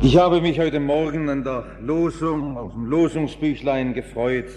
Ich habe mich heute Morgen an der Losung aus dem Losungsbüchlein gefreut.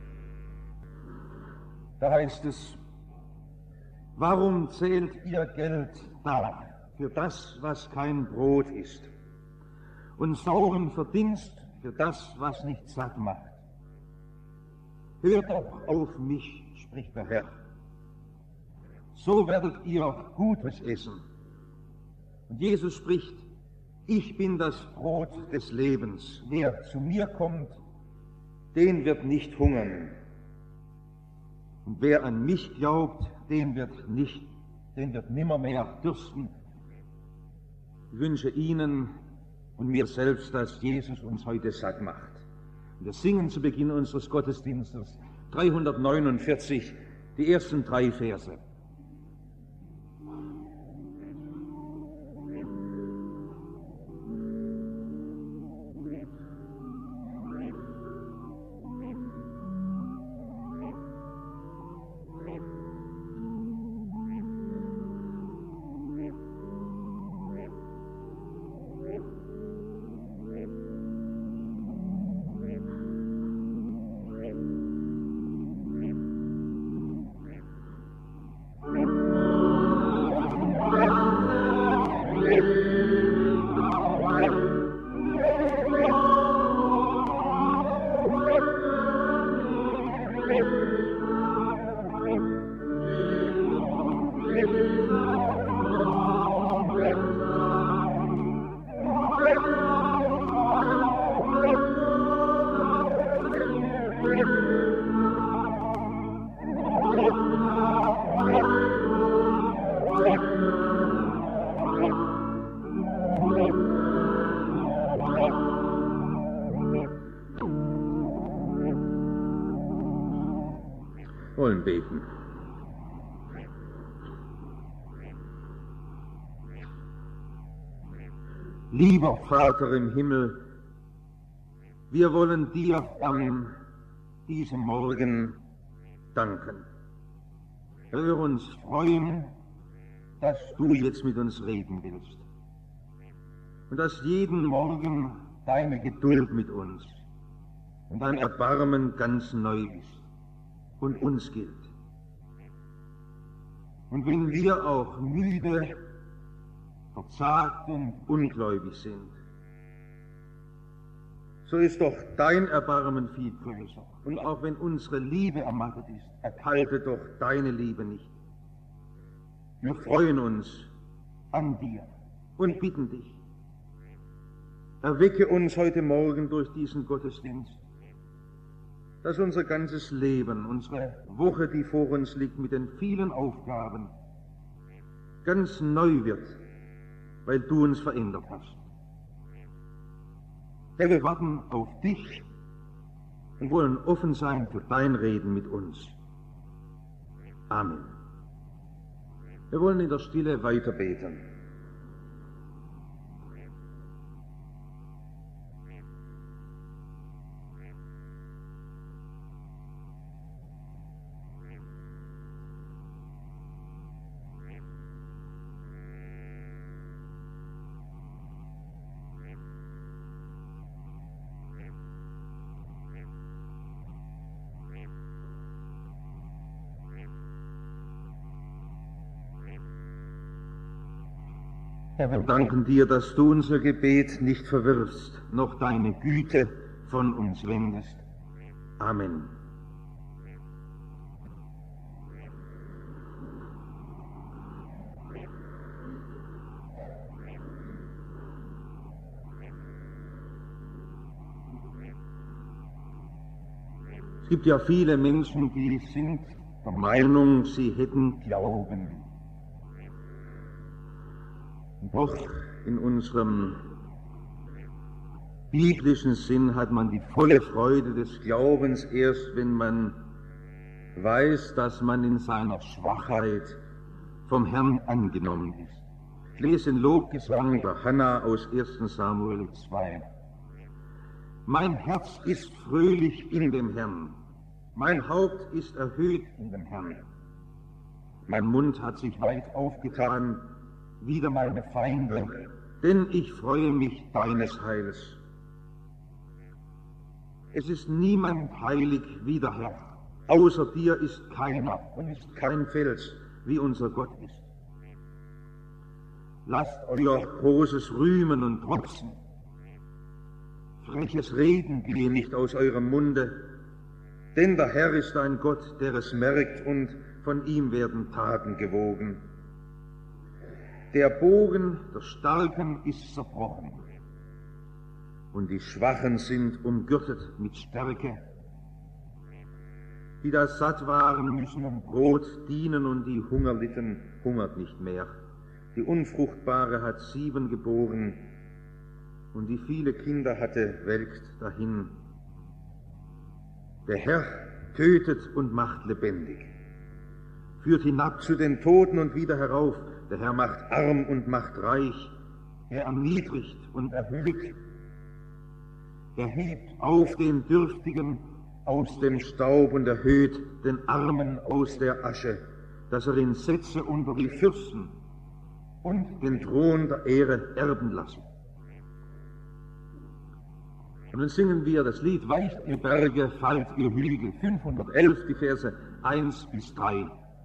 Da heißt es: Warum zählt ihr Geld da für das, was kein Brot ist, und sauren Verdienst für das, was nicht satt macht? Hört doch auf mich, spricht der Herr. So werdet ihr Gutes essen. Und Jesus spricht: Ich bin das Brot des Lebens. Wer zu mir kommt, den wird nicht hungern. Und wer an mich glaubt, den wird nimmermehr dürsten. Ich wünsche Ihnen und mir selbst, dass Jesus uns heute satt macht. Wir singen zu Beginn unseres Gottesdienstes 349, die ersten 3 Verse. Wollen beten. Lieber Vater im Himmel, wir wollen dir an diesem Morgen danken. Wir uns freuen, dass du jetzt mit uns reden willst und dass jeden Morgen deine Geduld mit uns und dein Erbarmen ganz neu ist und uns gilt. Und wenn wir auch müde, verzagt und ungläubig sind, so ist doch dein Erbarmen viel größer. Und auch wenn unsere Liebe ermattet ist, erkalte doch deine Liebe nicht. Wir freuen uns an dir und bitten dich, erwecke uns heute Morgen durch diesen Gottesdienst, dass unser ganzes Leben, unsere Woche, die vor uns liegt, mit den vielen Aufgaben ganz neu wird, weil du uns verändert hast. Herr, wir warten auf dich und wollen offen sein für dein Reden mit uns. Amen. Wir wollen in der Stille weiter beten. Herr, wir danken dir, dass du unser Gebet nicht verwirfst, noch deine Güte von uns wendest. Amen. Es gibt ja viele Menschen, die sind der Meinung, sie hätten Glauben. Doch in unserem biblischen Sinn hat man die volle Freude des Glaubens erst, wenn man weiß, dass man in seiner Schwachheit vom Herrn angenommen ist. Ich lese den Lobgesang der Hannah aus 1. Samuel 2. Mein Herz ist fröhlich in dem Herrn, mein Haupt ist erhöht in dem Herrn. Mein Mund hat sich weit aufgetan, wider meine Feinde. denn ich freue mich deines Heiles. Es ist niemand heilig wie der Herr. Außer dir ist keiner und ist kein Fels, wie unser Gott ist. Lasst euer Großes rühmen und trotzen. Freches Reden gehe nicht aus eurem Munde, denn der Herr ist ein Gott, der es merkt, und von ihm werden Taten gewogen. Der Bogen der Starken ist zerbrochen, und die Schwachen sind umgürtet mit Stärke. Die da satt waren, müssen um Brot dienen, und die Hunger litten, hungert nicht mehr. Die Unfruchtbare hat 7 geboren, und die viele Kinder hatte, welkt dahin. Der Herr tötet und macht lebendig, führt hinab zu den Toten und wieder herauf. Der Herr macht arm und macht reich, er erniedrigt und erhöht. Er hebt auf den Dürftigen aus dem Staub und erhöht den Armen aus der Asche, dass er ihn setze unter die Fürsten und den Thron der Ehre erben lasse. Und dann singen wir das Lied Weicht ihr Berge, fallt ihr Hügel, 511, die Verse 1 bis 3.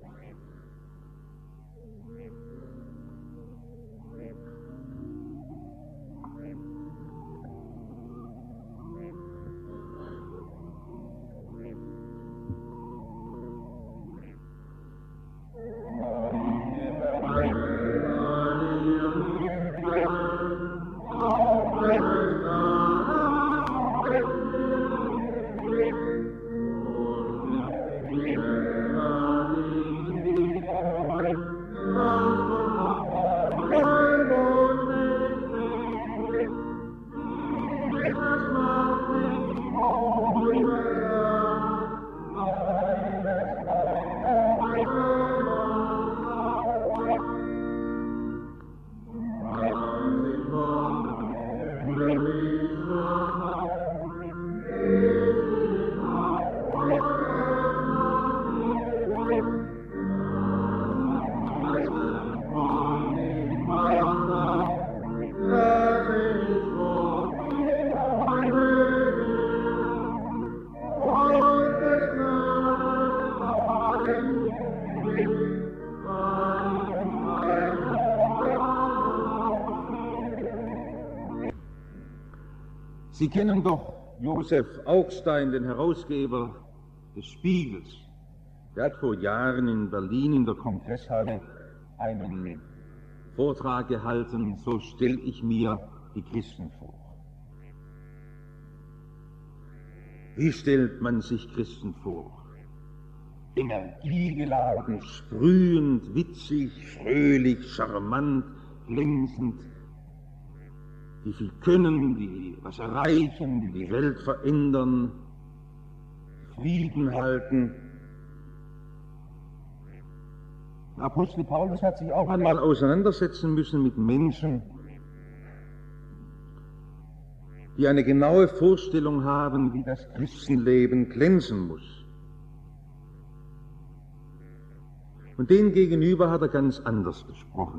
Sie kennen doch Josef Augstein, den Herausgeber des Spiegels. Der hat vor Jahren in Berlin in der Kongresshalle einen Vortrag gehalten, so stelle ich mir die Christen vor. Wie stellt man sich Christen vor? Energiegeladen, sprühend, witzig, fröhlich, charmant, glänzend, die viel können, die was erreichen, die die Welt verändern, Frieden halten. Der Apostel Paulus hat sich auch einmal auseinandersetzen müssen mit Menschen, die eine genaue Vorstellung haben, wie das Christenleben glänzen muss. Und denen gegenüber hat er ganz anders gesprochen.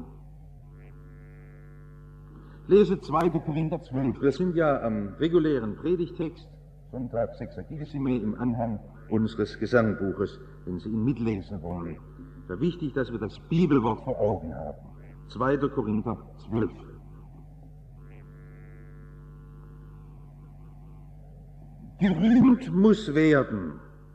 Lese 2. Korinther 12. Wir sind ja am regulären Predigtext, Sonntag Sexagesime im Anhang unseres Gesangbuches, wenn Sie ihn mitlesen wollen. Es ist wichtig, dass wir das Bibelwort vor Augen haben. 2. Korinther 12. Gerühmt muss werden.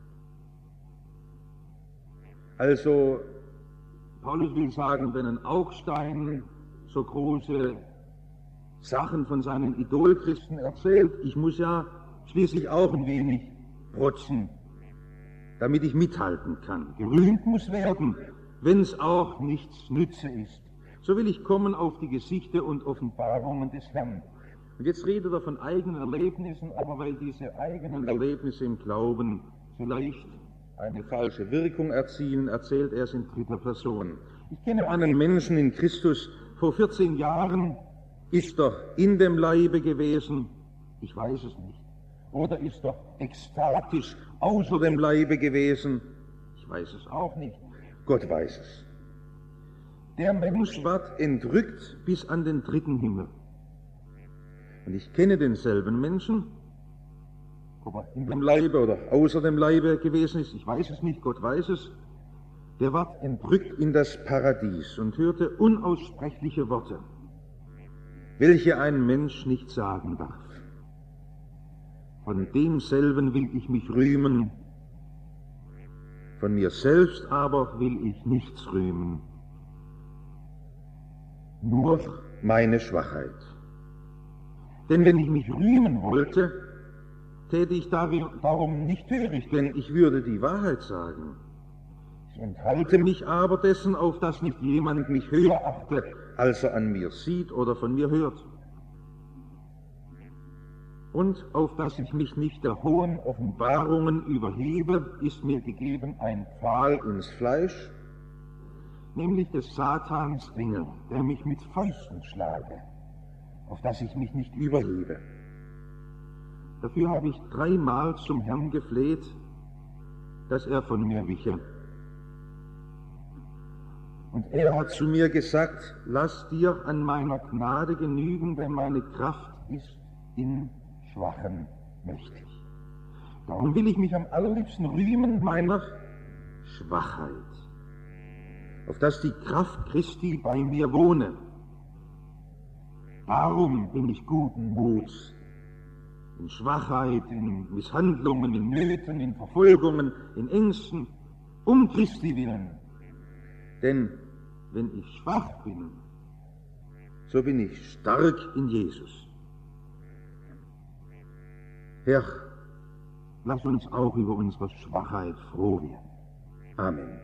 Also, Paulus will sagen, wenn ein Augstein so große Sachen von seinen Idolchristen erzählt, ich muss ja schließlich auch ein wenig protzen, damit ich mithalten kann. Gerühmt muss werden, wenn es auch nichts nütze ist. So will ich kommen auf die Gesichter und Offenbarungen des Herrn. Und jetzt redet er von eigenen Erlebnissen, aber weil diese eigenen Erlebnisse im Glauben vielleicht eine falsche Wirkung erzielen, erzählt er es in 3. Person. Ich kenne einen Menschen in Christus, vor 14 Jahren ist er in dem Leibe gewesen, ich weiß es nicht. Oder ist er ekstatisch außer dem Leibe gewesen, ich weiß es auch nicht. Gott weiß es. Der Mensch ward entrückt bis an den dritten Himmel. Und ich kenne denselben Menschen, ob er in dem Leibe oder außer dem Leibe gewesen ist, ich weiß es nicht, Gott weiß es, der ward entrückt in das Paradies und hörte unaussprechliche Worte, welche ein Mensch nicht sagen darf. Von demselben will ich mich rühmen, von mir selbst aber will ich nichts rühmen, nur meine Schwachheit. Denn wenn ich mich rühmen wollte, täte ich darum nicht töricht, denn ich würde die Wahrheit sagen. Ich enthalte mich aber dessen, auf dass nicht jemand mich höher achte, als er an mir sieht oder von mir hört. Und auf dass ich mich nicht der hohen Offenbarungen überhebe, ist mir gegeben ein Pfahl ins Fleisch, nämlich des Satans Ringe, der mich mit Fäusten schlage, auf dass ich mich nicht überhebe. Dafür habe ich 3-mal zum Herrn gefleht, dass er von mir wiche. Und er hat zu mir gesagt, lass dir an meiner Gnade genügen, denn meine Kraft ist in Schwachen mächtig. Darum will ich mich am allerliebsten rühmen meiner Schwachheit, auf dass die Kraft Christi bei mir wohne. Darum bin ich guten Muts, in Schwachheit, in Misshandlungen, in Nöten, in Verfolgungen, in Ängsten, um Christi willen. Denn wenn ich schwach bin, so bin ich stark in Jesus. Herr, lass uns auch über unsere Schwachheit froh werden. Amen.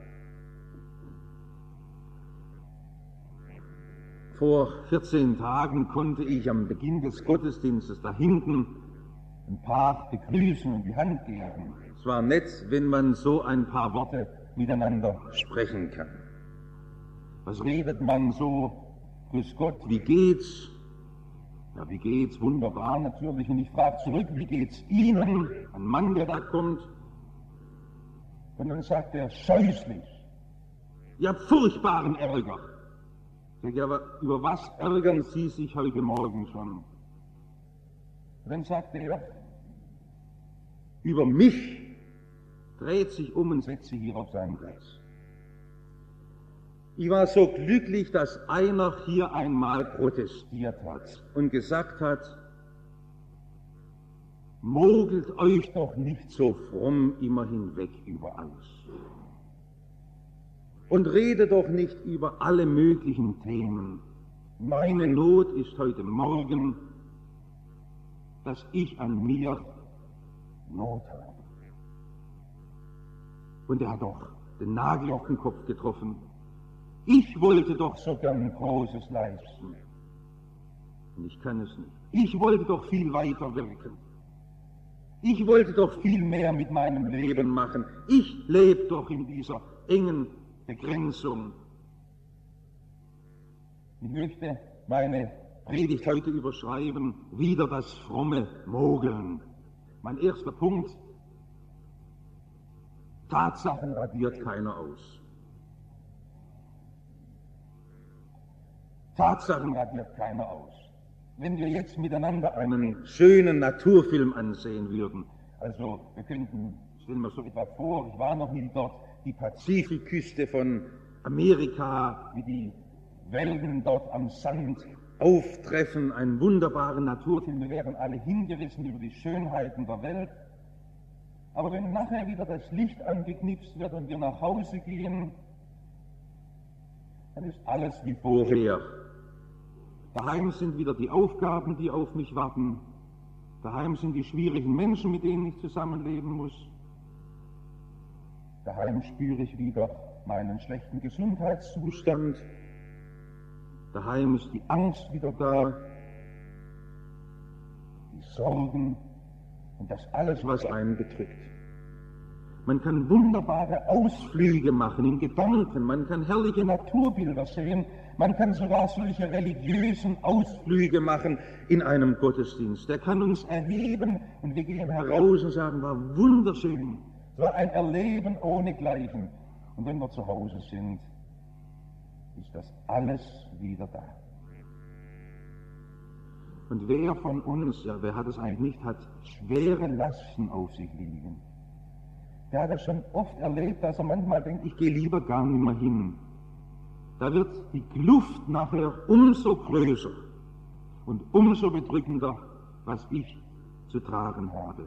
Vor 14 Tagen konnte ich am Beginn des Gottesdienstes da hinten ein paar begrüßen und die Hand geben. Es war nett, wenn man so ein paar Worte miteinander sprechen kann. Was redet man so? Grüß Gott, wie geht's? Ja, wie geht's? Wunderbar natürlich. Und ich frage zurück, wie geht's Ihnen? Ein Mann, der da kommt. Und dann sagt er, scheußlich. Ihr habt furchtbaren Ärger. Sag ich, aber über was ärgern Sie sich heute Morgen schon? Und dann sagt er, über mich, dreht sich um und setzt sich hier auf seinen Platz. Ich war so glücklich, dass einer hier einmal protestiert hat und gesagt hat, mogelt euch doch nicht so fromm immer hinweg über alles. Und rede doch nicht über alle möglichen Themen. Meine Not ist heute Morgen, dass ich an mir Not habe. Und er hat doch den Nagel auf den Kopf getroffen. Ich wollte doch so gern Großes leisten. Und ich kann es nicht. Ich wollte doch viel weiter wirken. Ich wollte doch viel mehr mit meinem Leben machen. Ich lebe doch in dieser engen Begrenzung. Ich möchte meine Predigt heute überschreiben, wieder das fromme Mogeln. Mein erster Punkt, Tatsachen radiert keiner aus. Tatsachen radiert keiner aus. Wenn wir jetzt miteinander einen schönen Naturfilm ansehen würden, also wir könnten, stellen wir so etwas vor, ich war noch nie dort, die Pazifikküste von Amerika, wie die Wellen dort am Sand auftreffen, einen wunderbaren Naturfilm, wir wären alle hingerissen über die Schönheiten der Welt. Aber wenn nachher wieder das Licht angeknipst wird und wir nach Hause gehen, dann ist alles wie vorher. Daheim sind wieder die Aufgaben, die auf mich warten. Daheim sind die schwierigen Menschen, mit denen ich zusammenleben muss. Daheim spüre ich wieder meinen schlechten Gesundheitszustand. Daheim ist die Angst wieder da, die Sorgen und das alles, was einen bedrückt. Man kann wunderbare Ausflüge machen in Gedanken, man kann herrliche Naturbilder sehen, man kann sogar solche religiösen Ausflüge machen in einem Gottesdienst. Der kann uns erheben und wir gehen heraus und sagen, war wunderschön, es war ein Erleben ohnegleichen. Und wenn wir zu Hause sind, ist das alles wieder da. Und wer von uns, ja, wer hat es eigentlich nicht, hat schwere Lasten auf sich liegen. Der hat es schon oft erlebt, dass er manchmal denkt, ich gehe lieber gar nicht mehr hin. Da wird die Kluft nachher umso größer und umso bedrückender, was ich zu tragen habe.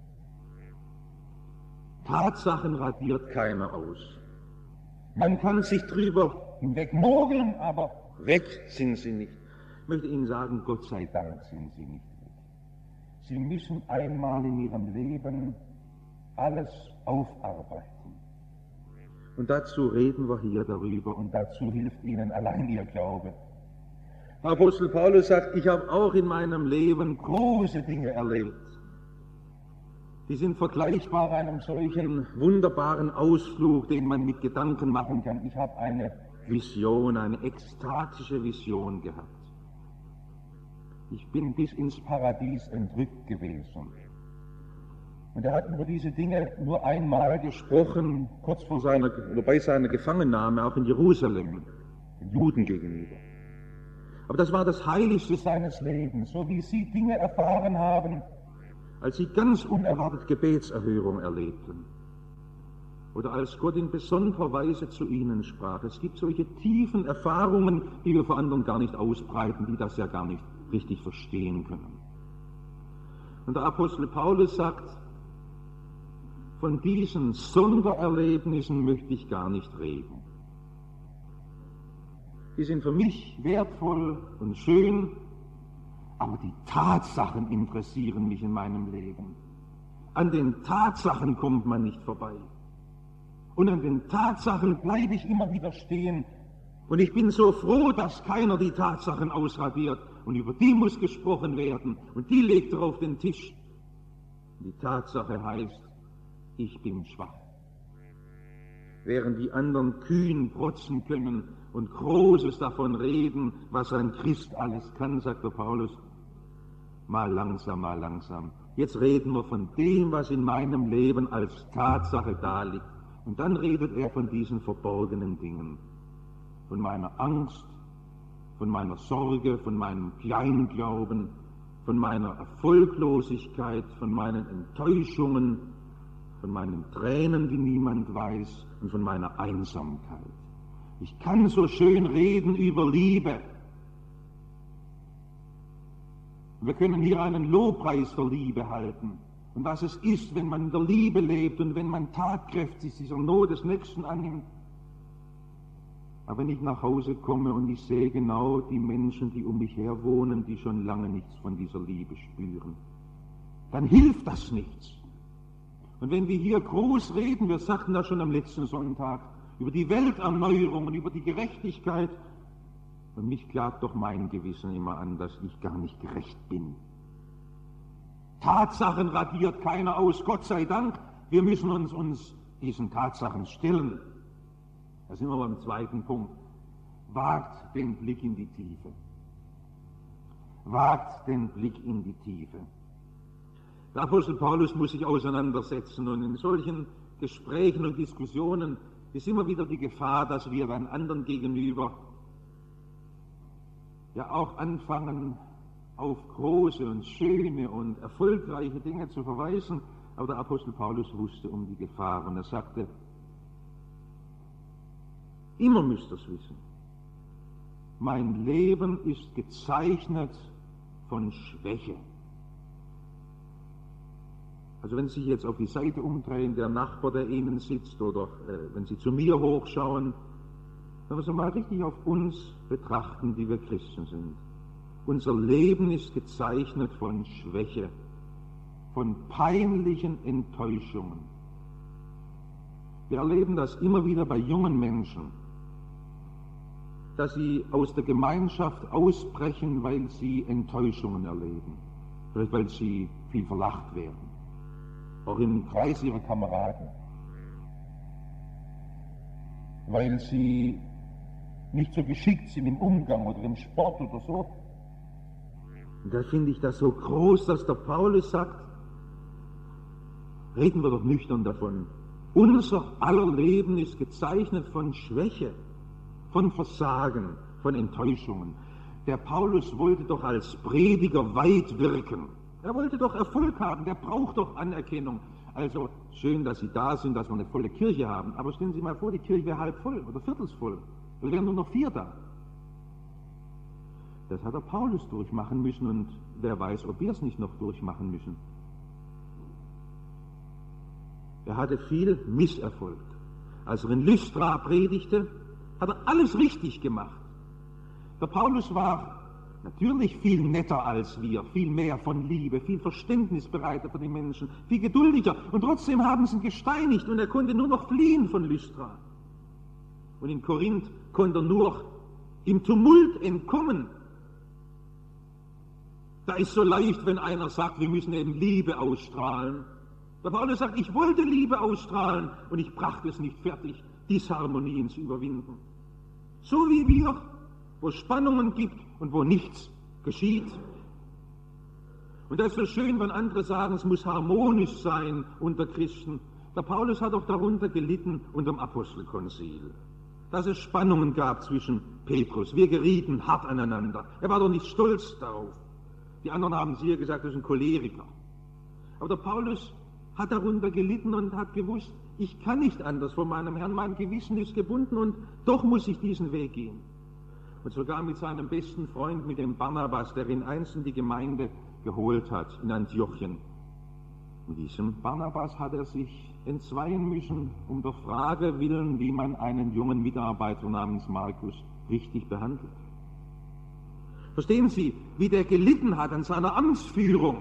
Tatsachen radiert keiner aus. Man kann sich drüber hinwegmogeln, aber weg sind sie nicht. Ich möchte Ihnen sagen, Gott sei Dank sind sie nicht weg. Sie müssen einmal in ihrem Leben alles aufarbeiten. Und dazu reden wir hier darüber und dazu hilft Ihnen allein Ihr Glaube. Der Apostel Paulus sagt, ich habe auch in meinem Leben große Dinge erlebt. Die sind vergleichbar einem solchen wunderbaren Ausflug, den man mit Gedanken machen kann. Ich habe eine Vision, eine ekstatische Vision gehabt. Ich bin bis ins Paradies entrückt gewesen. Und er hat über diese Dinge nur einmal gesprochen, kurz vor bei seiner Gefangennahme, auch in Jerusalem, den Juden gegenüber. Aber das war das Heiligste seines Lebens, so wie Sie Dinge erfahren haben, als Sie ganz unerwartet Gebetserhörung erlebten. Oder als Gott in besonderer Weise zu Ihnen sprach. Es gibt solche tiefen Erfahrungen, die wir vor anderen gar nicht ausbreiten, die das ja gar nicht richtig verstehen können. Und der Apostel Paulus sagt, von diesen Sondererlebnissen möchte ich gar nicht reden. Die sind für mich wertvoll und schön, aber die Tatsachen interessieren mich in meinem Leben. An den Tatsachen kommt man nicht vorbei. Und an den Tatsachen bleibe ich immer wieder stehen. Und ich bin so froh, dass keiner die Tatsachen ausradiert. Und über die muss gesprochen werden. Und die legt er auf den Tisch. Die Tatsache heißt, ich bin schwach. Während die anderen kühn protzen können und Großes davon reden, was ein Christ alles kann, sagt der Paulus, mal langsam, mal langsam. Jetzt reden wir von dem, was in meinem Leben als Tatsache da liegt. Und dann redet er von diesen verborgenen Dingen. Von meiner Angst, von meiner Sorge, von meinem Kleinglauben, von meiner Erfolglosigkeit, von meinen Enttäuschungen, von meinen Tränen, die niemand weiß, und von meiner Einsamkeit. Ich kann so schön reden über Liebe. Wir können hier einen Lobpreis der Liebe halten. Und was es ist, wenn man in der Liebe lebt und wenn man tatkräftig dieser Not des Nächsten annimmt. Aber wenn ich nach Hause komme und ich sehe genau die Menschen, die um mich her wohnen, die schon lange nichts von dieser Liebe spüren, dann hilft das nichts. Und wenn wir hier groß reden, wir sagten das schon am letzten Sonntag, über die Welterneuerung und über die Gerechtigkeit, und mich klagt doch mein Gewissen immer an, dass ich gar nicht gerecht bin. Tatsachen radiert keiner aus, Gott sei Dank. Wir müssen uns diesen Tatsachen stellen. Da sind wir beim zweiten Punkt. Wagt den Blick in die Tiefe. Wagt den Blick in die Tiefe. Der Apostel Paulus muss sich auseinandersetzen und in solchen Gesprächen und Diskussionen ist immer wieder die Gefahr, dass wir dann anderen gegenüber ja auch anfangen, auf große und schöne und erfolgreiche Dinge zu verweisen. Aber der Apostel Paulus wusste um die Gefahr und er sagte, immer müsst ihr es wissen, mein Leben ist gezeichnet von Schwäche. Also wenn Sie sich jetzt auf die Seite umdrehen, der Nachbar, der Ihnen sitzt, oder wenn Sie zu mir hochschauen, dann müssen wir mal richtig auf uns betrachten, die wir Christen sind. Unser Leben ist gezeichnet von Schwäche, von peinlichen Enttäuschungen. Wir erleben das immer wieder bei jungen Menschen, dass sie aus der Gemeinschaft ausbrechen, weil sie Enttäuschungen erleben, vielleicht weil sie viel verlacht werden, auch im Kreis ihrer Kameraden, weil sie nicht so geschickt sind im Umgang oder im Sport oder so. Und da finde ich das so groß, dass der Paulus sagt, reden wir doch nüchtern davon, unser aller Leben ist gezeichnet von Schwäche, von Versagen, von Enttäuschungen. Der Paulus wollte doch als Prediger weit wirken. Er wollte doch Erfolg haben, der braucht doch Anerkennung. Also schön, dass Sie da sind, dass wir eine volle Kirche haben, aber stellen Sie mal vor, die Kirche wäre halb voll oder viertelsvoll. Es wären nur noch 4 da. Das hat der Paulus durchmachen müssen und wer weiß, ob wir es nicht noch durchmachen müssen. Er hatte viel Misserfolg. Als er in Lystra predigte, hat er alles richtig gemacht. Der Paulus war natürlich viel netter als wir, viel mehr von Liebe, viel verständnisbereiter für die Menschen, viel geduldiger. Und trotzdem haben sie ihn gesteinigt und er konnte nur noch fliehen von Lystra. Und in Korinth konnte er nur im Tumult entkommen. Da ist so leicht, wenn einer sagt, wir müssen eben Liebe ausstrahlen. Der Paulus sagt, ich wollte Liebe ausstrahlen und ich brachte es nicht fertig, Disharmonien zu überwinden. So wie wir, wo es Spannungen gibt und wo nichts geschieht. Und das ist so schön, wenn andere sagen, es muss harmonisch sein unter Christen. Der Paulus hat auch darunter gelitten unter dem Apostelkonzil, dass es Spannungen gab zwischen Petrus. Wir gerieten hart aneinander. Er war doch nicht stolz darauf. Die anderen haben sicher gesagt, das ist ein Choleriker. Aber der Paulus hat darunter gelitten und hat gewusst, ich kann nicht anders von meinem Herrn, mein Gewissen ist gebunden und doch muss ich diesen Weg gehen. Und sogar mit seinem besten Freund, mit dem Barnabas, der ihn einst in die Gemeinde geholt hat, in Antiochien. Mit diesem Barnabas hat er sich entzweien müssen, um der Frage willen, wie man einen jungen Mitarbeiter namens Markus richtig behandelt. Verstehen Sie, wie der gelitten hat an seiner Amtsführung?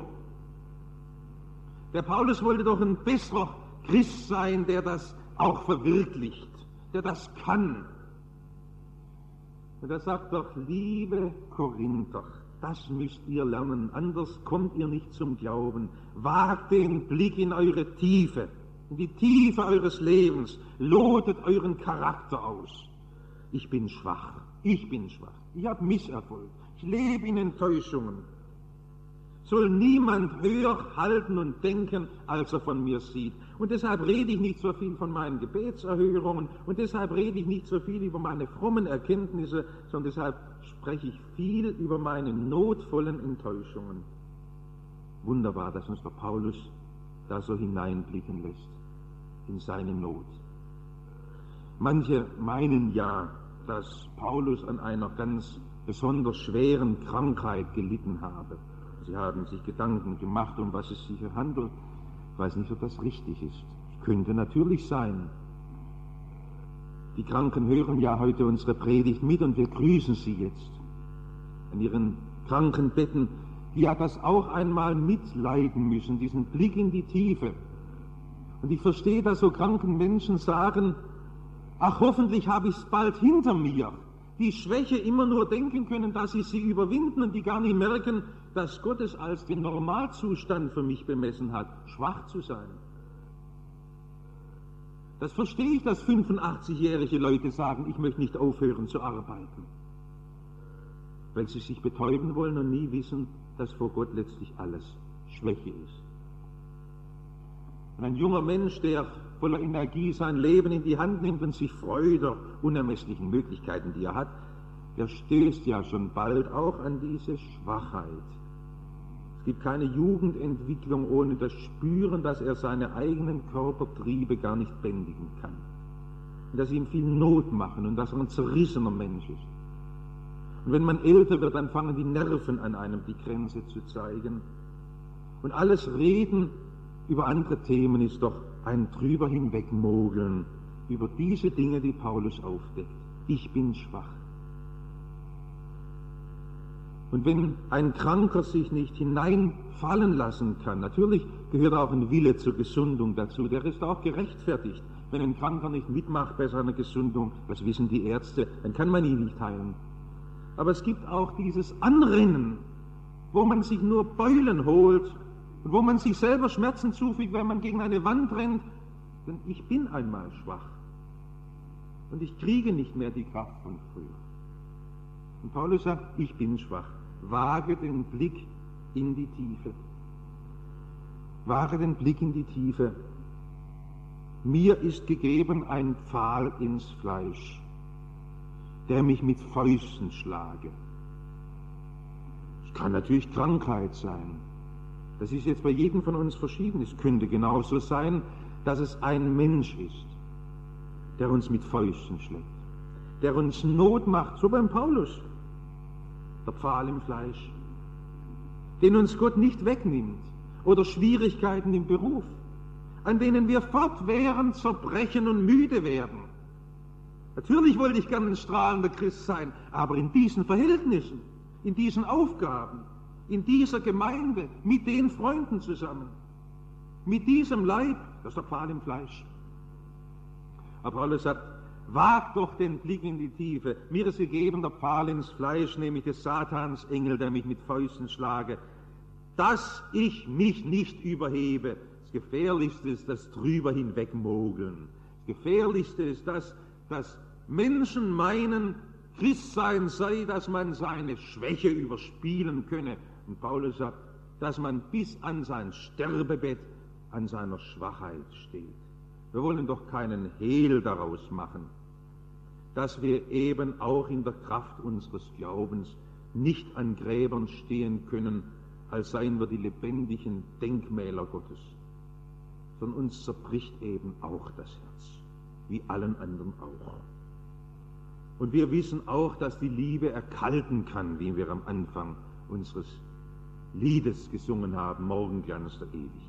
Der Paulus wollte doch ein besserer Christ sein, der das auch verwirklicht, der das kann. Und er sagt doch, liebe Korinther, das müsst ihr lernen, anders kommt ihr nicht zum Glauben. Wagt den Blick in eure Tiefe, in die Tiefe eures Lebens, lotet euren Charakter aus. Ich bin schwach, ich habe Misserfolg, ich lebe in Enttäuschungen. Soll niemand höher halten und denken, als er von mir sieht. Und deshalb rede ich nicht so viel von meinen Gebetserhörungen und deshalb rede ich nicht so viel über meine frommen Erkenntnisse, sondern deshalb spreche ich viel über meine notvollen Enttäuschungen. Wunderbar, dass uns der Paulus da so hineinblicken lässt in seine Not. Manche meinen ja, dass Paulus an einer ganz besonders schweren Krankheit gelitten habe. Sie haben sich Gedanken gemacht, um was es sich hier handelt. Ich weiß nicht, ob das richtig ist. Könnte natürlich sein. Die Kranken hören ja heute unsere Predigt mit und wir grüßen sie jetzt an ihren Krankenbetten, die ja das auch einmal mitleiden müssen, diesen Blick in die Tiefe. Und ich verstehe, dass so kranken Menschen sagen, ach, hoffentlich habe ich es bald hinter mir. Die Schwäche immer nur denken können, dass sie überwinden und die gar nicht merken, dass Gott es als den Normalzustand für mich bemessen hat, schwach zu sein. Das verstehe ich, dass 85-jährige Leute sagen, ich möchte nicht aufhören zu arbeiten, weil sie sich betäuben wollen und nie wissen, dass vor Gott letztlich alles Schwäche ist. Und ein junger Mensch, der voller Energie sein Leben in die Hand nimmt und sich freut der unermesslichen Möglichkeiten, die er hat, der stößt ja schon bald auch an diese Schwachheit. Es gibt keine Jugendentwicklung ohne das Spüren, dass er seine eigenen Körpertriebe gar nicht bändigen kann. Und dass sie ihm viel Not machen und dass er ein zerrissener Mensch ist. Und wenn man älter wird, dann fangen die Nerven an einem die Grenze zu zeigen. Und alles Reden über andere Themen ist doch ein drüber hinwegmogeln über diese Dinge, die Paulus aufdeckt. Ich bin schwach. Und wenn ein Kranker sich nicht hineinfallen lassen kann, natürlich gehört auch ein Wille zur Gesundung dazu, der ist auch gerechtfertigt. Wenn ein Kranker nicht mitmacht bei seiner Gesundung, das wissen die Ärzte, dann kann man ihn nicht heilen. Aber es gibt auch dieses Anrennen, wo man sich nur Beulen holt und wo man sich selber Schmerzen zufügt, wenn man gegen eine Wand rennt. Denn ich bin einmal schwach und ich kriege nicht mehr die Kraft von früher. Und Paulus sagt, ich bin schwach. Wage den Blick in die Tiefe. Wage den Blick in die Tiefe. Mir ist gegeben ein Pfahl ins Fleisch. der mich mit Fäusten schlage. Es kann natürlich Krankheit sein. Das ist jetzt bei jedem von uns verschieden. Es könnte genauso sein, dass es ein Mensch ist, der uns mit Fäusten schlägt, der uns Not macht, so beim Paulus, der Pfahl im Fleisch, den uns Gott nicht wegnimmt, oder Schwierigkeiten im Beruf, an denen wir fortwährend zerbrechen und müde werden. Natürlich wollte ich gern ein strahlender Christ sein, aber in diesen Verhältnissen, in diesen Aufgaben, in dieser Gemeinde, mit den Freunden zusammen, mit diesem Leib, das ist der Pfahl im Fleisch. Aber Paulus sagt, wagt doch den Blick in die Tiefe. Mir ist gegeben der Pfahl ins Fleisch, nämlich des Satans Engel, der mich mit Fäusten schlage, dass ich mich nicht überhebe. Das Gefährlichste ist das drüber hinwegmogeln. Das Gefährlichste ist das, dass Menschen meinen, Christsein sei, dass man seine Schwäche überspielen könne. Und Paulus sagt, dass man bis an sein Sterbebett an seiner Schwachheit steht. Wir wollen doch keinen Hehl daraus machen, dass wir eben auch in der Kraft unseres Glaubens nicht an Gräbern stehen können, als seien wir die lebendigen Denkmäler Gottes, sondern uns zerbricht eben auch das Herz, wie allen anderen auch. Und wir wissen auch, dass die Liebe erkalten kann, wie wir am Anfang unseres Liedes gesungen haben, Morgenglanz der Ewigkeit.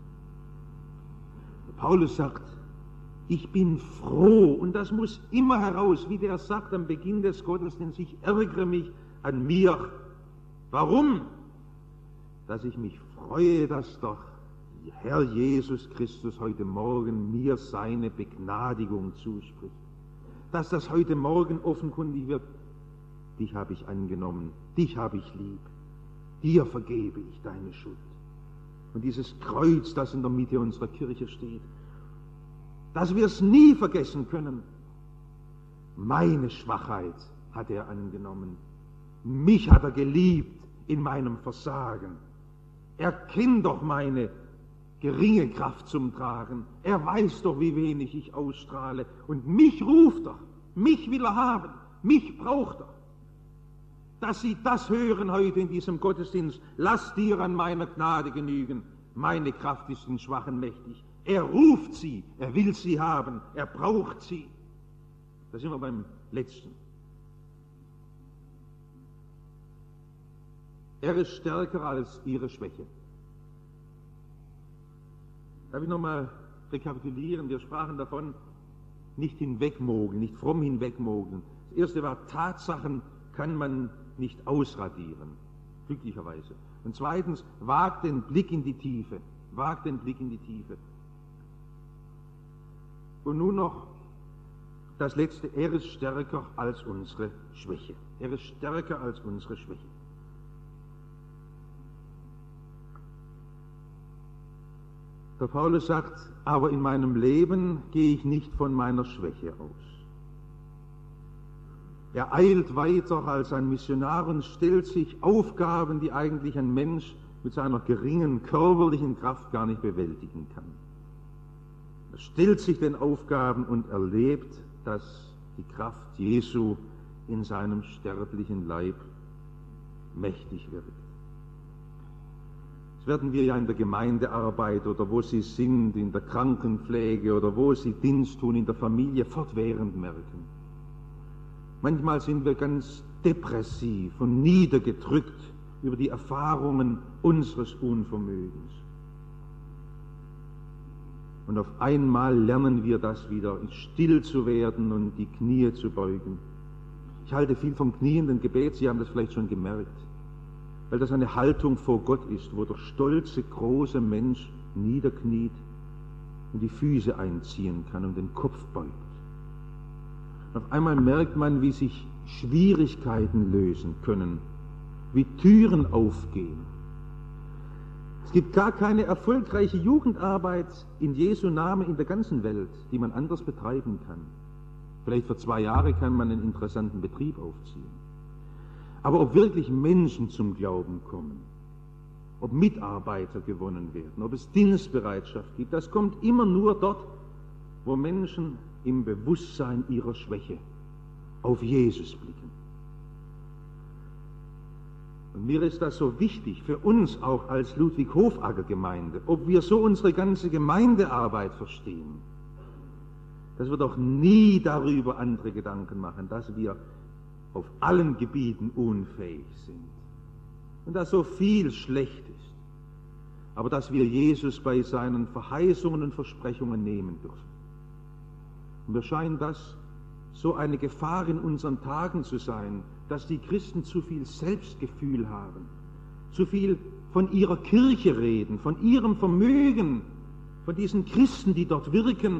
Paulus sagt, ich bin froh, und das muss immer heraus, wie der sagt am Beginn des Gottesdienstes, ich ärgere mich an mir. Warum? Dass ich mich freue, dass doch Herr Jesus Christus heute Morgen mir seine Begnadigung zuspricht. Dass das heute Morgen offenkundig wird, dich habe ich angenommen, dich habe ich lieb, dir vergebe ich deine Schuld. Und dieses Kreuz, das in der Mitte unserer Kirche steht, dass wir es nie vergessen können. Meine Schwachheit hat er angenommen. Mich hat er geliebt in meinem Versagen. Er kennt doch meine geringe Kraft zum Tragen. Er weiß doch, wie wenig ich ausstrahle. Und mich ruft er. Mich will er haben. Mich braucht er. Dass Sie das hören heute in diesem Gottesdienst. Lass dir an meiner Gnade genügen. Meine Kraft ist den Schwachen mächtig. Er ruft sie, er will sie haben, er braucht sie. Da sind wir beim Letzten. Er ist stärker als ihre Schwäche. Darf ich nochmal rekapitulieren? Wir sprachen davon, nicht hinwegmogeln, nicht fromm hinwegmogeln. Das erste war, Tatsachen kann man nicht ausradieren, glücklicherweise. Und zweitens, wagt den Blick in die Tiefe, wagt den Blick in die Tiefe. Und nun noch das Letzte, er ist stärker als unsere Schwäche. Er ist stärker als unsere Schwäche. Der Paulus sagt, aber in meinem Leben gehe ich nicht von meiner Schwäche aus. Er eilt weiter als ein Missionar und stellt sich Aufgaben, die eigentlich ein Mensch mit seiner geringen körperlichen Kraft gar nicht bewältigen kann. Er stellt sich den Aufgaben und erlebt, dass die Kraft Jesu in seinem sterblichen Leib mächtig wird. Das werden wir ja in der Gemeindearbeit oder wo Sie sind, in der Krankenpflege oder wo Sie Dienst tun, in der Familie fortwährend merken. Manchmal sind wir ganz depressiv und niedergedrückt über die Erfahrungen unseres Unvermögens. Und auf einmal lernen wir das wieder, still zu werden und die Knie zu beugen. Ich halte viel vom knienden Gebet, Sie haben das vielleicht schon gemerkt, weil das eine Haltung vor Gott ist, wo der stolze, große Mensch niederkniet und die Füße einziehen kann und den Kopf beugt. Auf einmal merkt man, wie sich Schwierigkeiten lösen können, wie Türen aufgehen. Es gibt gar keine erfolgreiche Jugendarbeit in Jesu Namen in der ganzen Welt, die man anders betreiben kann. Vielleicht für 2 Jahre kann man einen interessanten Betrieb aufziehen. Aber ob wirklich Menschen zum Glauben kommen, ob Mitarbeiter gewonnen werden, ob es Dienstbereitschaft gibt, das kommt immer nur dort, wo Menschen im Bewusstsein ihrer Schwäche auf Jesus blicken. Und mir ist das so wichtig, für uns auch als Ludwig-Hofacker-Gemeinde, ob wir so unsere ganze Gemeindearbeit verstehen, dass wir doch nie darüber andere Gedanken machen, dass wir auf allen Gebieten unfähig sind und dass so viel schlecht ist, aber dass wir Jesus bei seinen Verheißungen und Versprechungen nehmen dürfen. Und mir scheint das so eine Gefahr in unseren Tagen zu sein, dass die Christen zu viel Selbstgefühl haben, zu viel von ihrer Kirche reden, von ihrem Vermögen, von diesen Christen, die dort wirken,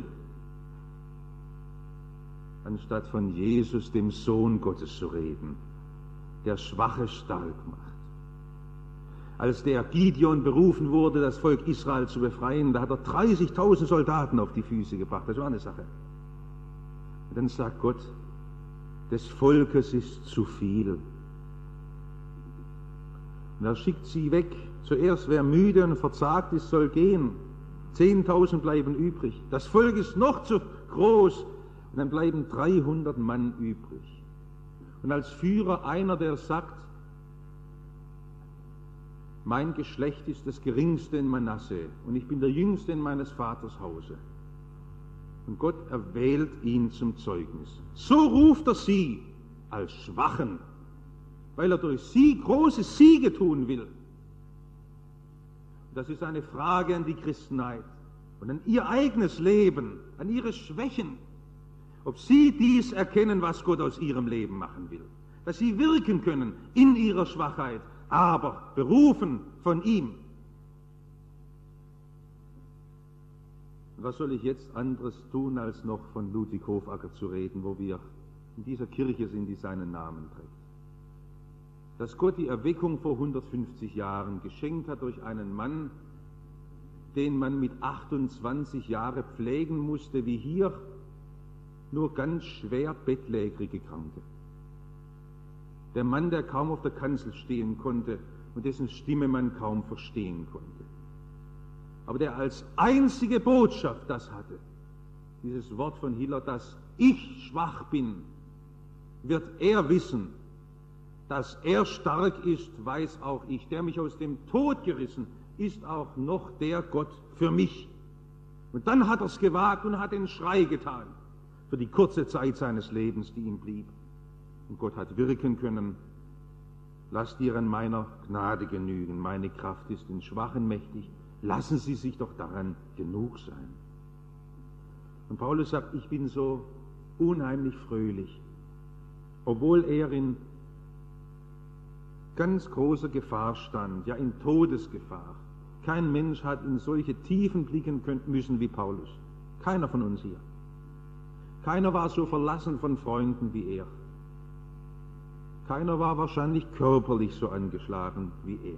anstatt von Jesus, dem Sohn Gottes, zu reden, der Schwache stark macht. Als der Gideon berufen wurde, das Volk Israel zu befreien, da hat er 30.000 Soldaten auf die Füße gebracht. Das war eine Sache. Und dann sagt Gott, des Volkes ist zu viel. Und er schickt sie weg. Zuerst, wer müde und verzagt ist, soll gehen. 10.000 bleiben übrig. Das Volk ist noch zu groß. Und dann bleiben 300 Mann übrig. Und als Führer einer, der sagt, mein Geschlecht ist das geringste in Manasse und ich bin der Jüngste in meines Vaters Hause. Und Gott erwählt ihn zum Zeugnis. So ruft er sie als Schwachen, weil er durch sie große Siege tun will. Das ist eine Frage an die Christenheit und an ihr eigenes Leben, an ihre Schwächen. Ob sie dies erkennen, was Gott aus ihrem Leben machen will. Dass sie wirken können in ihrer Schwachheit, aber berufen von ihm. Was soll ich jetzt anderes tun, als noch von Ludwig Hofacker zu reden, wo wir in dieser Kirche sind, die seinen Namen trägt? Dass Gott die Erweckung vor 150 Jahren geschenkt hat durch einen Mann, den man mit 28 Jahren pflegen musste, wie hier nur ganz schwer bettlägerige Kranke. Der Mann, der kaum auf der Kanzel stehen konnte und dessen Stimme man kaum verstehen konnte. Aber der als einzige Botschaft das hatte, dieses Wort von Hiller, dass ich schwach bin, wird er wissen, dass er stark ist, weiß auch ich. Der mich aus dem Tod gerissen, ist auch noch der Gott für mich. Und dann hat er es gewagt und hat den Schrei getan für die kurze Zeit seines Lebens, die ihm blieb. Und Gott hat wirken können. Lass dir an meiner Gnade genügen, meine Kraft ist in Schwachen mächtig. Lassen Sie sich doch daran genug sein. Und Paulus sagt, ich bin so unheimlich fröhlich, obwohl er in ganz großer Gefahr stand, ja in Todesgefahr. Kein Mensch hat in solche Tiefen blicken müssen wie Paulus. Keiner von uns hier. Keiner war so verlassen von Freunden wie er. Keiner war wahrscheinlich körperlich so angeschlagen wie er.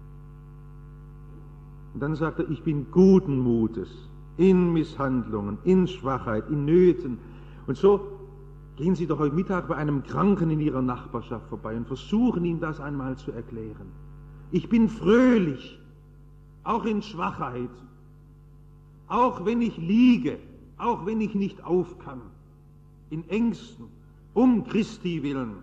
Und dann sagt er, ich bin guten Mutes, in Misshandlungen, in Schwachheit, in Nöten. Und so gehen Sie doch heute Mittag bei einem Kranken in Ihrer Nachbarschaft vorbei und versuchen ihm das einmal zu erklären. Ich bin fröhlich, auch in Schwachheit, auch wenn ich liege, auch wenn ich nicht auf kann, in Ängsten, um Christi willen.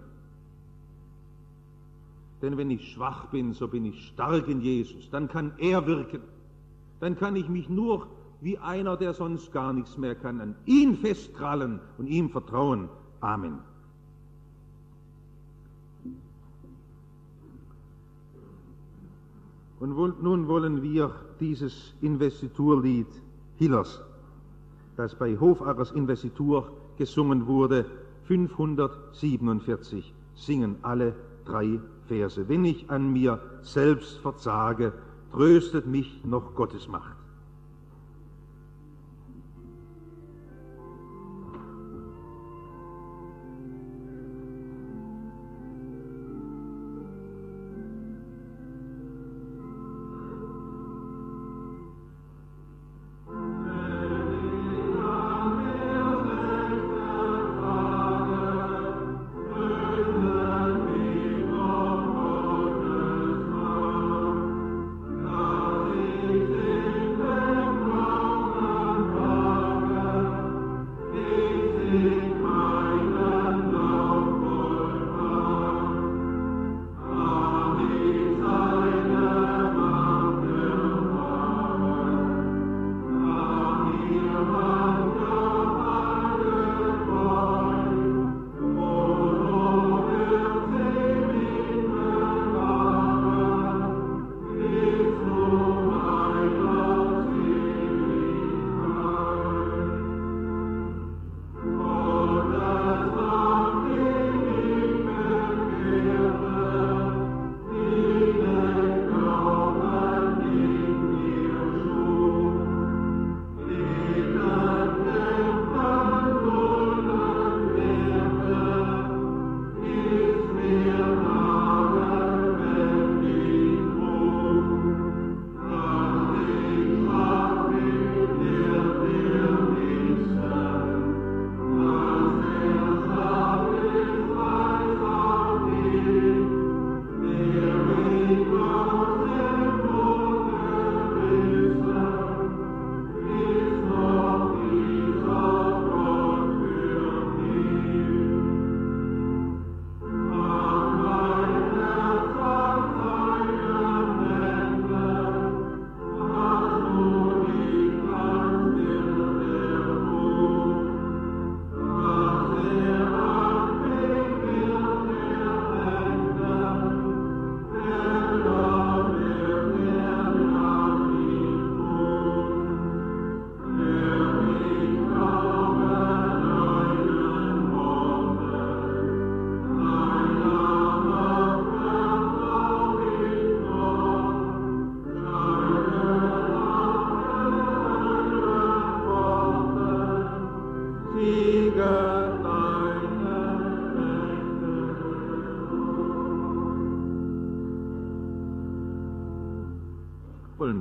Denn wenn ich schwach bin, so bin ich stark in Jesus. Dann kann er wirken. Dann kann ich mich nur wie einer, der sonst gar nichts mehr kann, an ihn festkrallen und ihm vertrauen. Amen. Und nun wollen wir dieses Investiturlied Hillers, das bei Hofackers Investitur gesungen wurde, 547, singen alle 3 Verse. Wenn ich an mir selbst verzage, tröstet mich noch Gottes Macht.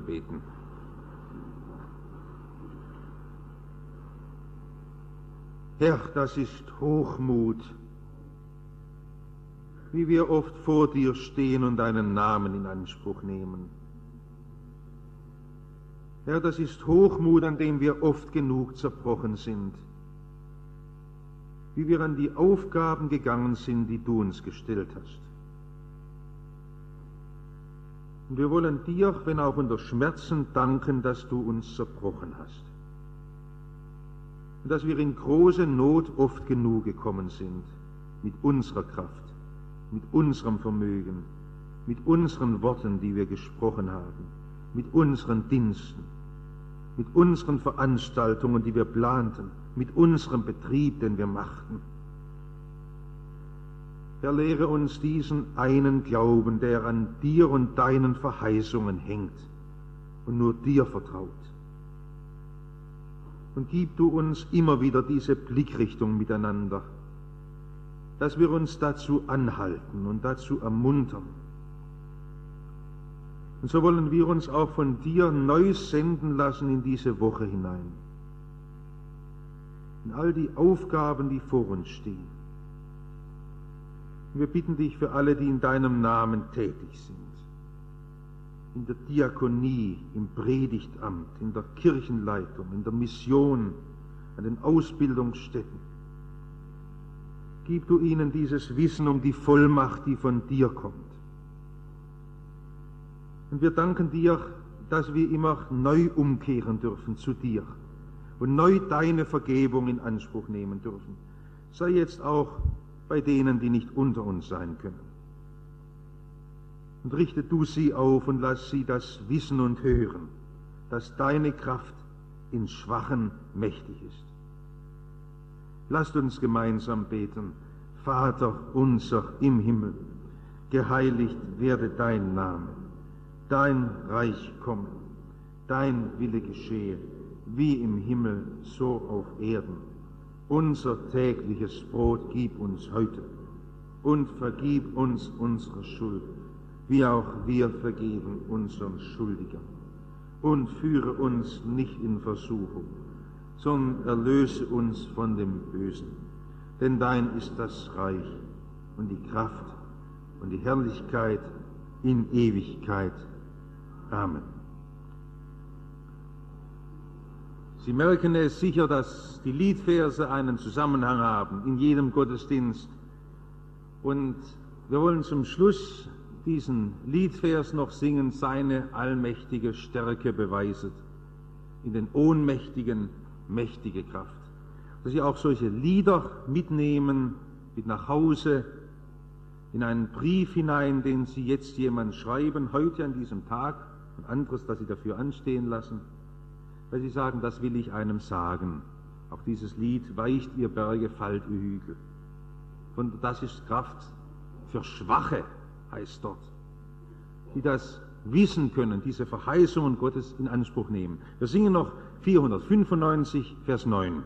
beten. Herr, das ist Hochmut, wie wir oft vor dir stehen und deinen Namen in Anspruch nehmen. Herr, das ist Hochmut, an dem wir oft genug zerbrochen sind, wie wir an die Aufgaben gegangen sind, die du uns gestellt hast. Und wir wollen dir, wenn auch unter Schmerzen, danken, dass du uns zerbrochen hast. Und dass wir in große Not oft genug gekommen sind, mit unserer Kraft, mit unserem Vermögen, mit unseren Worten, die wir gesprochen haben, mit unseren Diensten, mit unseren Veranstaltungen, die wir planten, mit unserem Betrieb, den wir machten. Herr, lehre uns diesen einen Glauben, der an dir und deinen Verheißungen hängt und nur dir vertraut. Und gib du uns immer wieder diese Blickrichtung miteinander, dass wir uns dazu anhalten und dazu ermuntern. Und so wollen wir uns auch von dir neu senden lassen in diese Woche hinein, in all die Aufgaben, die vor uns stehen. Und wir bitten dich für alle, die in deinem Namen tätig sind, in der Diakonie, im Predigtamt, in der Kirchenleitung, in der Mission, an den Ausbildungsstätten. Gib du ihnen dieses Wissen um die Vollmacht, die von dir kommt. Und wir danken dir, dass wir immer neu umkehren dürfen zu dir und neu deine Vergebung in Anspruch nehmen dürfen. Sei jetzt auch bei denen, die nicht unter uns sein können. Und richte du sie auf und lass sie das wissen und hören, dass deine Kraft in Schwachen mächtig ist. Lasst uns gemeinsam beten. Vater unser im Himmel, geheiligt werde dein Name, dein Reich komme, dein Wille geschehe, wie im Himmel, so auf Erden. Unser tägliches Brot gib uns heute und vergib uns unsere Schuld, wie auch wir vergeben unseren Schuldigern. Und führe uns nicht in Versuchung, sondern erlöse uns von dem Bösen. Denn dein ist das Reich und die Kraft und die Herrlichkeit in Ewigkeit. Amen. Sie merken es sicher, dass die Liedverse einen Zusammenhang haben in jedem Gottesdienst. Und wir wollen zum Schluss diesen Liedvers noch singen: Seine allmächtige Stärke beweiset, in den Ohnmächtigen mächtige Kraft. Dass Sie auch solche Lieder mitnehmen, mit nach Hause, in einen Brief hinein, den Sie jetzt jemand schreiben, heute an diesem Tag, und anderes, das Sie dafür anstehen lassen, weil Sie sagen, das will ich einem sagen. Auch dieses Lied: Weicht ihr Berge, fallt ihr Hügel. Und das ist Kraft für Schwache, heißt dort, die das wissen können, diese Verheißungen Gottes in Anspruch nehmen. Wir singen noch 495, Vers 9.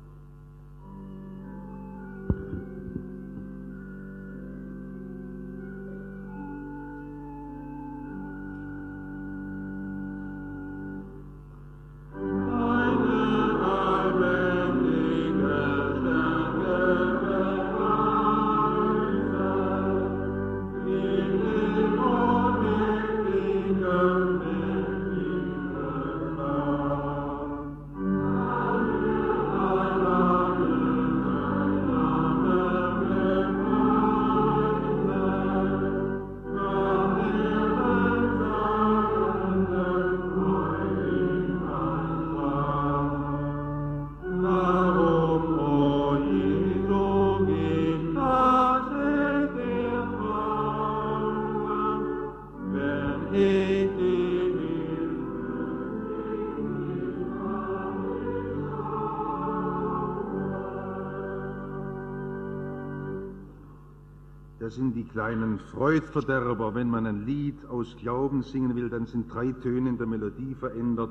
Das sind die kleinen Freudverderber. Wenn man ein Lied aus Glauben singen will, dann sind 3 Töne in der Melodie verändert.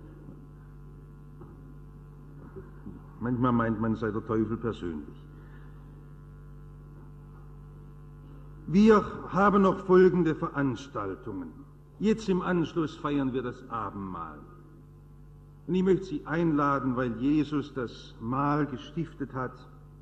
Manchmal meint man, sei der Teufel persönlich. Wir haben noch folgende Veranstaltungen. Jetzt im Anschluss feiern wir das Abendmahl. Und ich möchte Sie einladen, weil Jesus das Mahl gestiftet hat,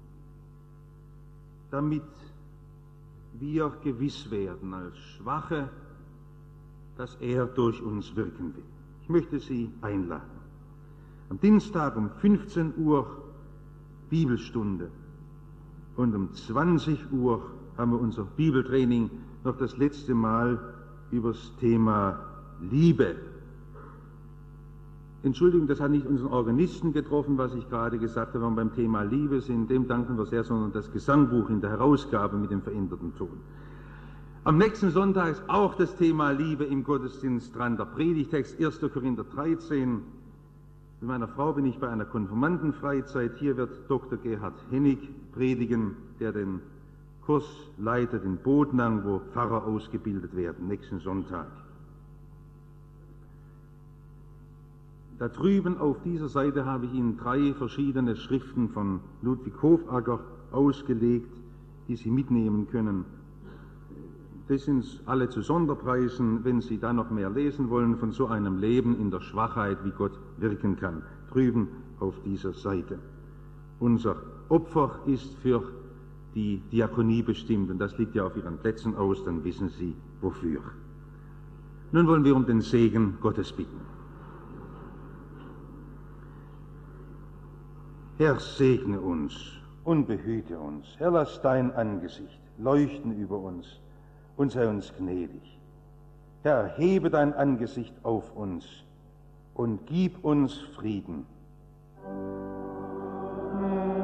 damit wir gewiss werden als Schwache, dass er durch uns wirken will. Ich möchte Sie einladen. Am Dienstag um 15 Uhr Bibelstunde und um 20 Uhr haben wir unser Bibeltraining noch das letzte Mal über das Thema Liebe. Entschuldigung, das hat nicht unseren Organisten getroffen, was ich gerade gesagt habe, wenn wir beim Thema Liebe sind. Dem danken wir sehr, sondern das Gesangbuch in der Herausgabe mit dem veränderten Ton. Am nächsten Sonntag ist auch das Thema Liebe im Gottesdienst dran. Der Predigtext 1. Korinther 13. Mit meiner Frau bin ich bei einer Konfirmandenfreizeit. Hier wird Dr. Gerhard Hennig predigen, der den Kurs leitet in Bodnang, wo Pfarrer ausgebildet werden, nächsten Sonntag. Da drüben auf dieser Seite habe ich Ihnen 3 verschiedene Schriften von Ludwig Hofacker ausgelegt, die Sie mitnehmen können. Das sind alle zu Sonderpreisen, wenn Sie da noch mehr lesen wollen von so einem Leben in der Schwachheit, wie Gott wirken kann. Drüben auf dieser Seite. Unser Opfer ist für die Diakonie bestimmt, und das liegt ja auf Ihren Plätzen aus, dann wissen Sie wofür. Nun wollen wir um den Segen Gottes bitten. Herr, segne uns und behüte uns. Herr, lass dein Angesicht leuchten über uns und sei uns gnädig. Herr, hebe dein Angesicht auf uns und gib uns Frieden.